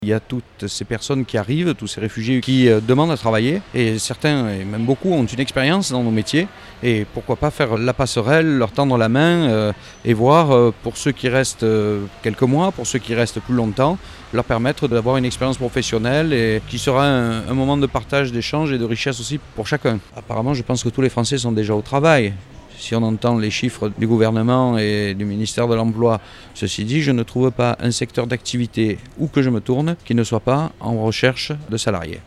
Il y a toutes ces personnes qui arrivent, tous ces réfugiés qui demandent à travailler et certains, et même beaucoup, ont une expérience dans nos métiers et pourquoi pas faire la passerelle, leur tendre la main et voir pour ceux qui restent quelques mois, pour ceux qui restent plus longtemps, leur permettre d'avoir une expérience professionnelle et qui sera un moment de partage, d'échange et de richesse aussi pour chacun. Apparemment, je pense que tous les Français sont déjà au travail. Si on entend les chiffres du gouvernement et du ministère de l'Emploi, ceci dit, je ne trouve pas un secteur d'activité où que je me tourne qui ne soit pas en recherche de salariés.